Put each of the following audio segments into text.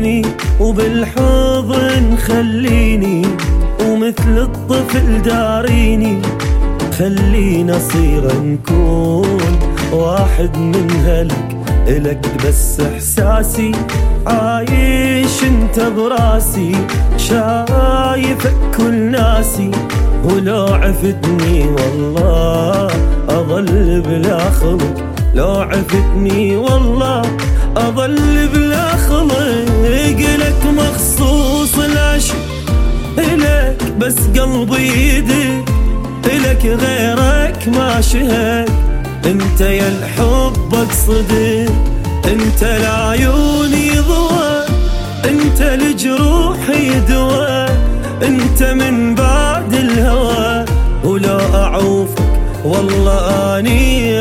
خذني وبالحضن خليني، ومثل الطفل داريني، خلينا صير نكون واحد من هلك إلك بس إحساسي، عايش انت براسي، شايفك كل ناسي، ولو عفتني والله أظل بلا خلق، لو عفتني والله أظل بلا خلق، لك مخصوص العشق إلك بس قلبي يدك، إلك غيرك ما شهد، انت يا الحب صدق، انت لعيوني ضوى، انت لجروحي دوا، انت من بعد الهوى، ولو اعوفك والله اني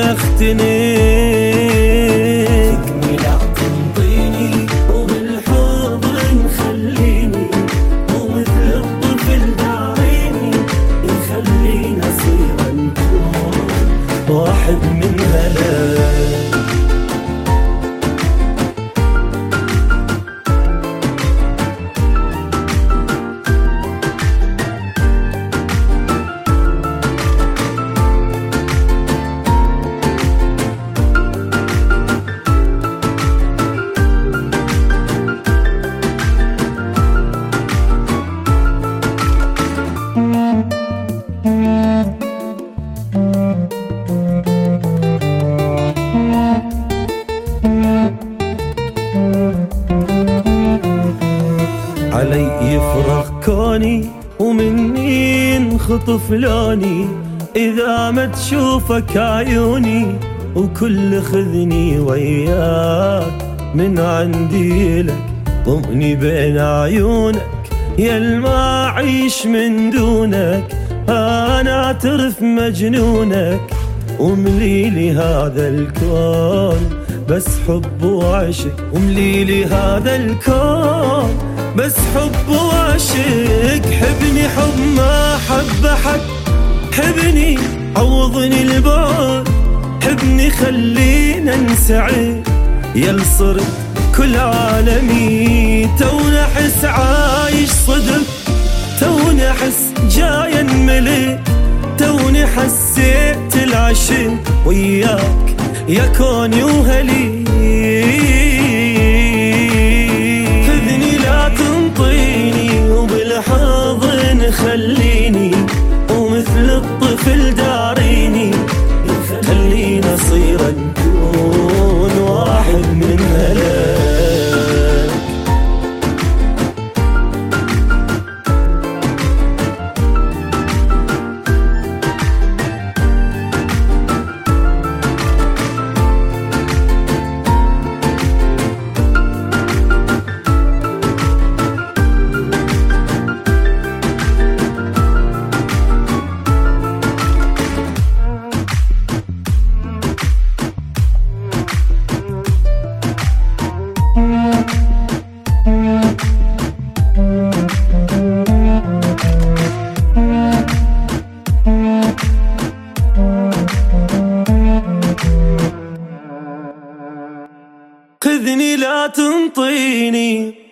اختنيك. لا تنطيني وبالحضن خليني، ومثل الطفل داريني، يخلينا صير نكون واحد من هلاك. علي يفرغ كوني ومني انخطف لوني، إذا ما تشوفك عيوني، وكل خذني وياك من عندي لك، ضمني بين عيونك يا ما أعيش من دونك، أنا أعترف مجنونك، ومليلي هذا الكون بس حب وعشق، ومليلي هذا الكون بس حب وعشق، حبني حب ما حب أحد، حبني عوضني البعد، حبني خلينا نسعد، يل صرت كل عالمي، تونا أحس عايش صدق، تونا أحس جاي انملك، توني حسيت العشق وياك يا كوني وهلي. خذني لا تنطيني وبالحضن خليني، ومثل الطفل داريني، خلينا صير نكون واحد من هلاك. خذني لا تنطيني